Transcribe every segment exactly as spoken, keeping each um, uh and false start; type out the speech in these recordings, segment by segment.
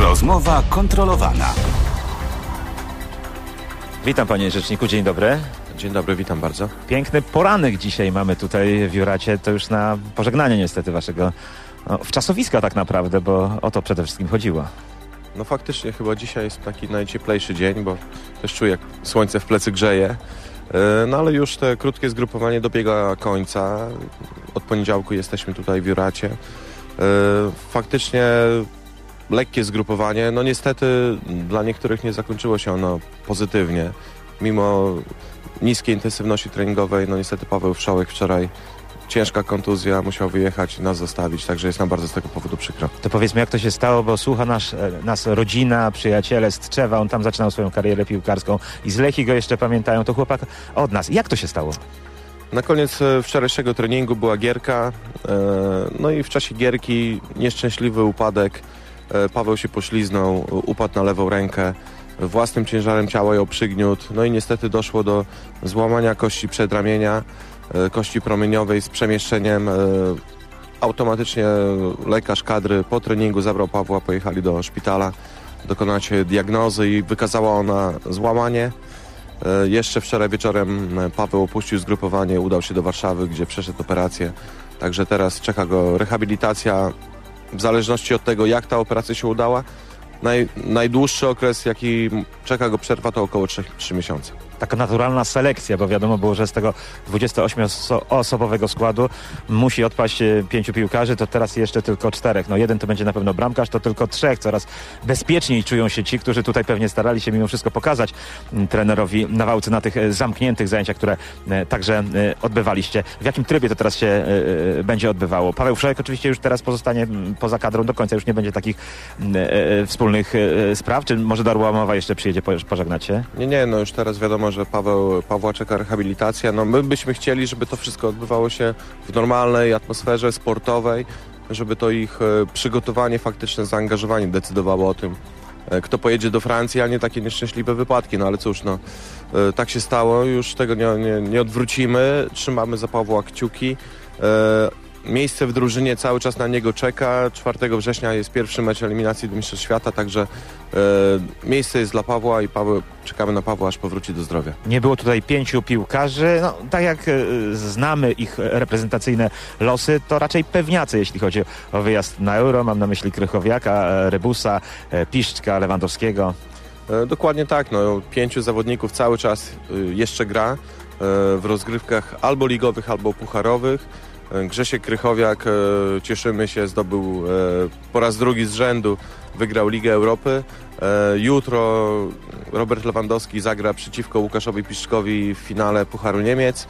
Rozmowa kontrolowana. Witam panie rzeczniku, dzień dobry. Dzień dobry, witam bardzo. Piękny poranek dzisiaj mamy tutaj w Juracie, to już na pożegnanie niestety waszego no, wczasowiska tak naprawdę, bo o to przede wszystkim chodziło. No faktycznie chyba dzisiaj jest taki najcieplejszy dzień, bo też czuję jak słońce w plecy grzeje. No ale już te krótkie zgrupowanie dobiega końca. Od poniedziałku jesteśmy tutaj w Juracie. Faktycznie lekkie zgrupowanie, no niestety dla niektórych nie zakończyło się ono pozytywnie. Mimo niskiej intensywności treningowej, no niestety Paweł Wszołek wczoraj ciężka kontuzja, musiał wyjechać i nas zostawić, także jest nam bardzo z tego powodu przykro. To powiedzmy, jak to się stało, bo słucha nas, nas rodzina, przyjaciele z Tczewa, on tam zaczynał swoją karierę piłkarską i z Lechii go jeszcze pamiętają, to chłopak od nas. Jak to się stało? Na koniec wczorajszego treningu była gierka, no i w czasie gierki nieszczęśliwy upadek. Paweł się pośliznął, upadł na lewą rękę, własnym ciężarem ciała ją przygniótł, no i niestety doszło do złamania kości przedramienia, kości promieniowej z przemieszczeniem. Automatycznie lekarz kadry po treningu zabrał Pawła, pojechali do szpitala dokonać diagnozy i wykazała ona złamanie. Jeszcze wczoraj wieczorem Paweł opuścił zgrupowanie, udał się do Warszawy, gdzie przeszedł operację, także teraz czeka go rehabilitacja. W zależności od tego, jak ta operacja się udała, naj, najdłuższy okres, jaki czeka go przerwa, to około trzy miesiące. Taka naturalna selekcja, bo wiadomo było, że z tego dwudziestoośmioosobowego składu musi odpaść pięciu piłkarzy, to teraz jeszcze tylko czterech. No jeden to będzie na pewno bramkarz, to tylko trzech. Coraz bezpieczniej czują się ci, którzy tutaj pewnie starali się mimo wszystko pokazać trenerowi Nawałcy na tych zamkniętych zajęciach, które także odbywaliście. W jakim trybie to teraz się będzie odbywało? Paweł Wszołek oczywiście już teraz pozostanie poza kadrą do końca, już nie będzie takich wspólnych spraw, czy może do Orłamowa jeszcze przyjedzie pożegnać się? Nie, nie, no już teraz wiadomo, że Paweł, Pawła czeka rehabilitacja. No my byśmy chcieli, żeby to wszystko odbywało się w normalnej atmosferze sportowej, żeby to ich przygotowanie, faktyczne zaangażowanie decydowało o tym, kto pojedzie do Francji, a nie takie nieszczęśliwe wypadki. No ale cóż, no tak się stało, już tego nie, nie, nie odwrócimy. Trzymamy za Pawła kciuki. Miejsce w drużynie cały czas na niego czeka. czwartego września jest pierwszy mecz eliminacji do Mistrzostw Świata, także e, miejsce jest dla Pawła i Paweł, czekamy na Pawła, aż powróci do zdrowia. Nie było tutaj pięciu piłkarzy. No, tak jak e, znamy ich reprezentacyjne losy, to raczej pewniacy, jeśli chodzi o wyjazd na Euro. Mam na myśli Krychowiaka, Rybusa, e, Piszczka, Lewandowskiego. E, dokładnie tak. No, pięciu zawodników cały czas e, jeszcze gra e, w rozgrywkach albo ligowych, albo pucharowych. Grzesiek Krychowiak, e, cieszymy się, zdobył e, po raz drugi z rzędu, wygrał Ligę Europy. E, jutro Robert Lewandowski zagra przeciwko Łukaszowi Piszczkowi w finale Pucharu Niemiec.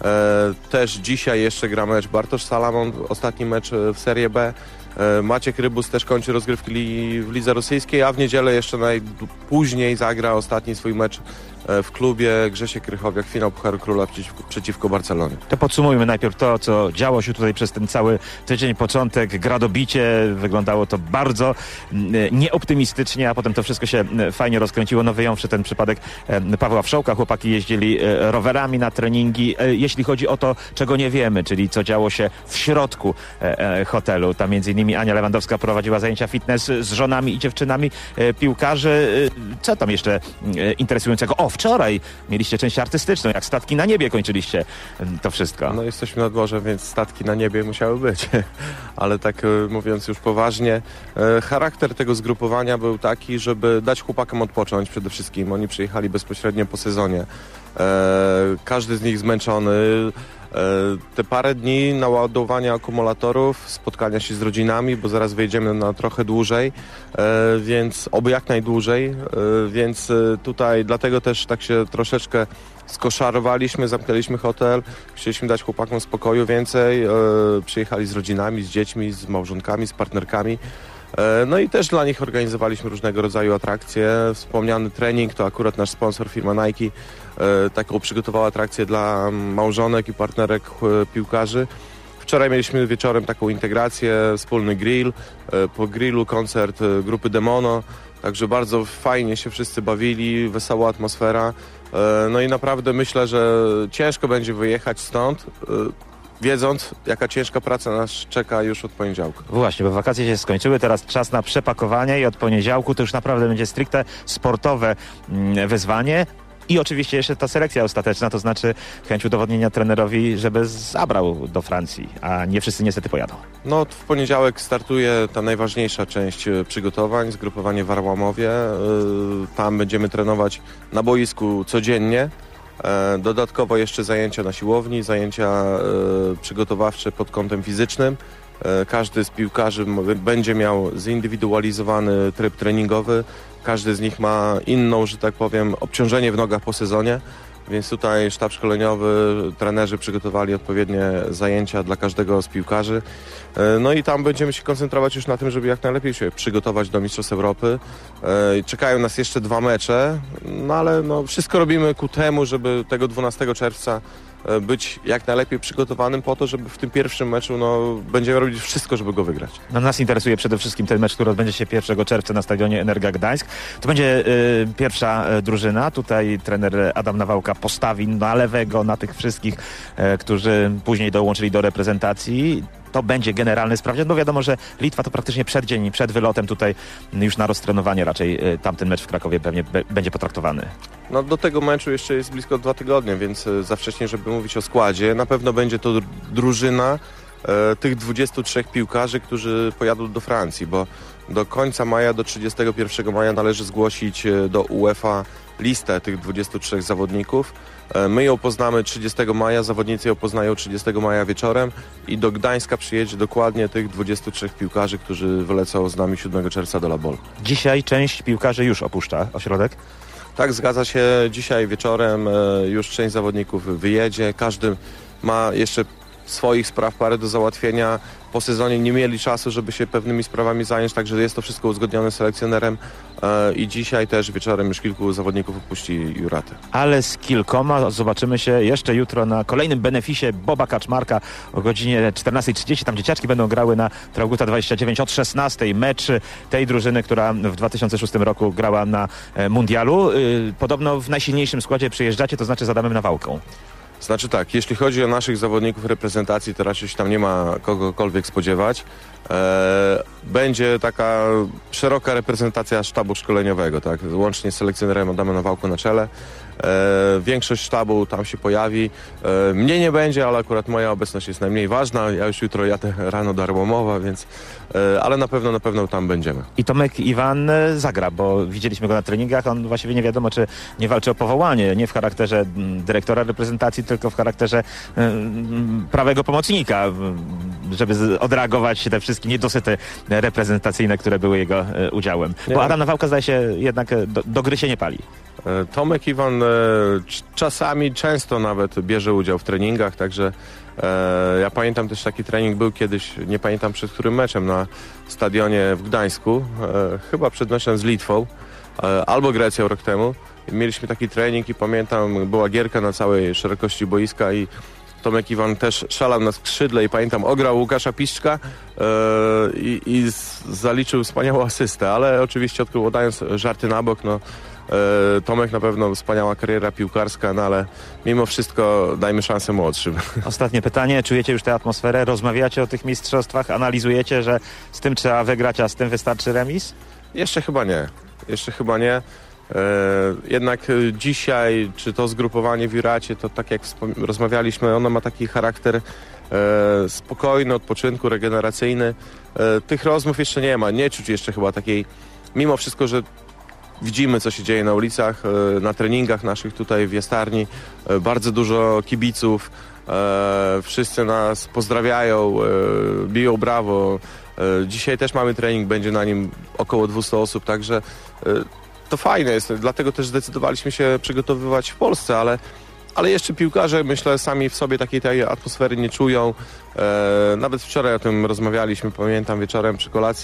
E, też dzisiaj jeszcze gra mecz Bartosz Salamon, ostatni mecz w Serie B. E, Maciek Rybus też kończy rozgrywki li, w lidze rosyjskiej, a w niedzielę jeszcze najpóźniej zagra ostatni swój mecz w klubie Grzesiek Krychowiak, finał Pucharu Króla przeciwko, przeciwko Barcelonie. To podsumujmy najpierw to, co działo się tutaj przez ten cały tydzień. Początek, gradobicie, wyglądało to bardzo nieoptymistycznie, a potem to wszystko się fajnie rozkręciło. No wyjąwszy ten przypadek Pawła Wszołka, chłopaki jeździli rowerami na treningi. Jeśli chodzi o to, czego nie wiemy, czyli co działo się w środku hotelu, tam między innymi Ania Lewandowska prowadziła zajęcia fitness z żonami i dziewczynami piłkarzy. Co tam jeszcze interesującego? O, wczoraj mieliście część artystyczną, jak statki na niebie kończyliście to wszystko. No jesteśmy nad morzem, więc statki na niebie musiały być. Ale tak mówiąc już poważnie, charakter tego zgrupowania był taki, żeby dać chłopakom odpocząć przede wszystkim. Oni przyjechali bezpośrednio po sezonie. Każdy z nich zmęczony. Te parę dni naładowania akumulatorów, spotkania się z rodzinami, bo zaraz wyjedziemy na trochę dłużej, więc oby jak najdłużej, więc tutaj dlatego też tak się troszeczkę skoszarowaliśmy, zamknęliśmy hotel, chcieliśmy dać chłopakom spokoju więcej, przyjechali z rodzinami, z dziećmi, z małżonkami, z partnerkami. No i też dla nich organizowaliśmy różnego rodzaju atrakcje. Wspomniany trening to akurat nasz sponsor, firma Nike, taką przygotowała atrakcję dla małżonek i partnerek piłkarzy. Wczoraj mieliśmy wieczorem taką integrację, wspólny grill, po grillu koncert grupy Demono, także bardzo fajnie się wszyscy bawili, wesoła atmosfera. No i naprawdę myślę, że ciężko będzie wyjechać stąd. wiedząc, jaka ciężka praca nas czeka już od poniedziałku. Właśnie, bo wakacje się skończyły, teraz czas na przepakowanie i od poniedziałku to już naprawdę będzie stricte sportowe mm, wyzwanie. I oczywiście jeszcze ta selekcja ostateczna, to znaczy chęć udowodnienia trenerowi, żeby zabrał do Francji, a nie wszyscy niestety pojadą. No, w poniedziałek startuje ta najważniejsza część przygotowań, zgrupowanie w Arłamowie. Tam będziemy trenować na boisku codziennie. Dodatkowo jeszcze zajęcia na siłowni, zajęcia przygotowawcze pod kątem fizycznym. Każdy z piłkarzy będzie miał zindywidualizowany tryb treningowy. Każdy z nich ma inną, że tak powiem, obciążenie w nogach po sezonie, więc tutaj sztab szkoleniowy, trenerzy przygotowali odpowiednie zajęcia dla każdego z piłkarzy. No i tam będziemy się koncentrować już na tym, żeby jak najlepiej się przygotować do Mistrzostw Europy. Czekają nas jeszcze dwa mecze, no ale no, wszystko robimy ku temu, żeby tego dwunastego czerwca być jak najlepiej przygotowanym po to, żeby w tym pierwszym meczu no, będziemy robić wszystko, żeby go wygrać. No, nas interesuje przede wszystkim ten mecz, który odbędzie się pierwszego czerwca na stadionie Energa Gdańsk. To będzie y, pierwsza y, drużyna. Tutaj trener Adam Nawałka postawi na lewego, na tych wszystkich, y, którzy później dołączyli do reprezentacji. To będzie generalny sprawdzian, bo wiadomo, że Litwa to praktycznie przed dzień, przed wylotem tutaj już na roztrenowanie raczej y, tamten mecz w Krakowie pewnie be, będzie potraktowany. No do tego meczu jeszcze jest blisko dwa tygodnie, więc za wcześnie, żeby mówić o składzie. Na pewno będzie to drużyna e, tych dwudziestu trzech piłkarzy, którzy pojadą do Francji, bo do końca maja, do trzydziestego pierwszego maja należy zgłosić do UEFA listę tych dwudziestu trzech zawodników. E, my ją poznamy trzydziestego maja, zawodnicy ją poznają trzydziestego maja wieczorem i do Gdańska przyjedzie dokładnie tych dwudziestu trzech piłkarzy, którzy wylecą z nami siódmego czerwca do La Baule. Dzisiaj część piłkarzy już opuszcza ośrodek? Tak, zgadza się. Dzisiaj wieczorem już część zawodników wyjedzie. Każdy ma jeszcze swoich spraw parę do załatwienia. Po sezonie nie mieli czasu, żeby się pewnymi sprawami zająć, także jest to wszystko uzgodnione z selekcjonerem i dzisiaj też wieczorem już kilku zawodników opuści Juratę. Ale z kilkoma zobaczymy się jeszcze jutro na kolejnym beneficie Boba Kaczmarka o godzinie czternastej trzydzieści. Tam dzieciaczki będą grały na Traugutta dwadzieścia dziewięć od szesnastej. Mecz tej drużyny, która w dwa tysiące szóstym roku grała na mundialu. Podobno w najsilniejszym składzie przyjeżdżacie, to znaczy z Adamem Nawałką. Znaczy tak, jeśli chodzi o naszych zawodników reprezentacji, to raczej się tam nie ma kogokolwiek spodziewać. E, będzie taka szeroka reprezentacja sztabu szkoleniowego, tak, łącznie z selekcjonerem Adamem Nawałką na czele. E, większość sztabu tam się pojawi. E, mnie nie będzie, ale akurat moja obecność jest najmniej ważna. Ja już jutro jadę rano do Arłamowa, więc e, ale na pewno, na pewno tam będziemy. I Tomek Iwan zagra, bo widzieliśmy go na treningach. On właściwie nie wiadomo, czy nie walczy o powołanie. Nie w charakterze dyrektora reprezentacji, tylko w charakterze mm, prawego pomocnika, żeby odreagować te wszystkie niedosyty reprezentacyjne, które były jego e, udziałem. Nie. Bo Adam Nawałka, zdaje się, jednak do, do gry się nie pali. Tomek Iwan e, czasami, często nawet bierze udział w treningach, także e, ja pamiętam też taki trening był kiedyś, nie pamiętam przed którym meczem, na stadionie w Gdańsku, e, chyba przed meczem z Litwą e, albo Grecją rok temu. Mieliśmy taki trening i pamiętam, była gierka na całej szerokości boiska i Tomek Iwan też szalał na skrzydle i pamiętam, ograł Łukasza Piszczka yy, i, i z, zaliczył wspaniałą asystę, ale oczywiście odkładając żarty na bok, no yy, Tomek na pewno wspaniała kariera piłkarska, no ale mimo wszystko dajmy szansę młodszym. Ostatnie pytanie, czujecie już tę atmosferę? Rozmawiacie o tych mistrzostwach? Analizujecie, że z tym trzeba wygrać, a z tym wystarczy remis? Jeszcze chyba nie, jeszcze chyba nie. E, jednak dzisiaj, czy to zgrupowanie w Juracie, to tak jak rozmawialiśmy, ono ma taki charakter e, spokojny, odpoczynku, regeneracyjny. E, tych rozmów jeszcze nie ma, nie czuć jeszcze chyba takiej, mimo wszystko, że widzimy, co się dzieje na ulicach, e, na treningach naszych tutaj w Jastarni, e, bardzo dużo kibiców, e, wszyscy nas pozdrawiają, e, biją brawo. E, dzisiaj też mamy trening, będzie na nim około dwieście osób, także e, to fajne jest, dlatego też zdecydowaliśmy się przygotowywać w Polsce, ale, ale jeszcze piłkarze, myślę, sami w sobie takiej tej atmosfery nie czują. E, nawet wczoraj o tym rozmawialiśmy, pamiętam wieczorem przy kolacji.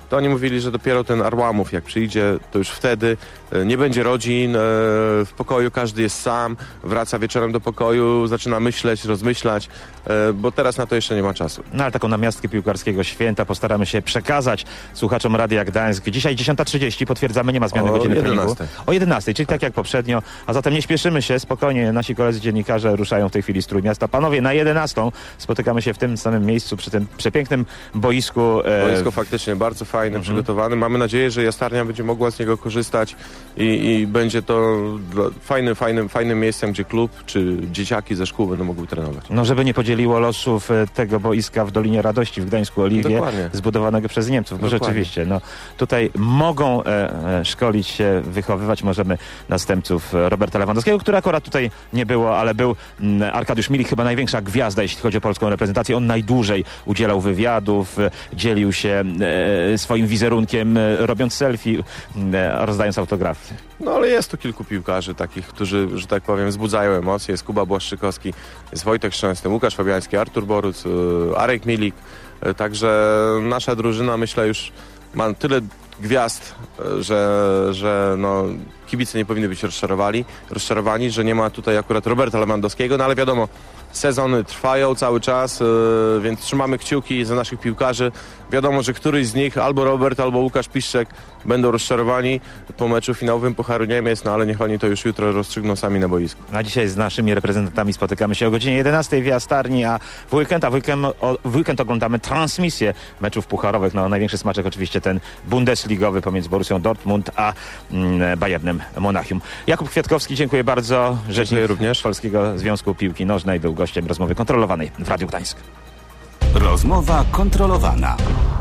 to oni mówili, że dopiero ten Arłamów jak przyjdzie, to już wtedy e, nie będzie rodzin, e, w pokoju każdy jest sam, wraca wieczorem do pokoju, zaczyna myśleć, rozmyślać, e, bo teraz na to jeszcze nie ma czasu. No ale taką namiastkę piłkarskiego święta postaramy się przekazać słuchaczom Radia Gdańsk. Dzisiaj dziesiąta trzydzieści, potwierdzamy, nie ma zmiany O godziny treningu. jedenastej. O jedenastej, czyli tak jak poprzednio, a zatem nie śpieszymy się, spokojnie, nasi koledzy dziennikarze ruszają w tej chwili z Trójmiasta. Panowie, na jedenastą spotykamy się w tym samym miejscu, przy tym przepięknym boisku. E... Boisko faktycznie bardzo fajne, mhm. przygotowane. Mamy nadzieję, że Jastarnia będzie mogła z niego korzystać i, i będzie to fajnym, fajnym, fajnym miejscem, gdzie klub czy dzieciaki ze szkół będą mogły trenować. No, żeby nie podzieliło losów tego boiska w Dolinie Radości w Gdańsku Oliwie, Dokładnie. zbudowanego przez Niemców. Bo Dokładnie. rzeczywiście, no, tutaj mogą e, e, szkolić się, wychowywać możemy następców Roberta Lewandowskiego, który akurat tutaj nie było, ale był m, Arkadiusz Milik, chyba największa gwiazda, jeśli chodzi o polską reprezentację. On najdłużej udzielał wywiadów, e, dzielił się e, swoim wizerunkiem, e, robiąc selfie, e, rozdając autografy. No ale jest tu kilku piłkarzy takich, którzy, że tak powiem, wzbudzają emocje. Jest Kuba Błaszczykowski, jest Wojtek Szczęsny, Łukasz Fabiański, Artur Boruc, Arek Milik. Także nasza drużyna, myślę, już ma tyle gwiazd, że, że no, kibice nie powinni być rozczarowani, rozczarowani, że nie ma tutaj akurat Roberta Lewandowskiego, no ale wiadomo, sezony trwają cały czas, yy, więc trzymamy kciuki za naszych piłkarzy. Wiadomo, że któryś z nich, albo Robert, albo Łukasz Piszczek, będą rozczarowani po meczu finałowym Pucharu Niemiec, no ale niech oni to już jutro rozstrzygną sami na boisku. A dzisiaj z naszymi reprezentantami spotykamy się o godzinie jedenastej w Jastarni, a w weekend, a w weekend, o, w weekend oglądamy transmisję meczów pucharowych. No, największy smaczek oczywiście ten bundesligowy pomiędzy Borussią Dortmund a mm, Bayernem Monachium. Jakub Kwiatkowski, dziękuję bardzo. Rzecznik również Polskiego Związku Piłki Nożnej był gościem rozmowy kontrolowanej w Radiu Gdańsk. Rozmowa kontrolowana.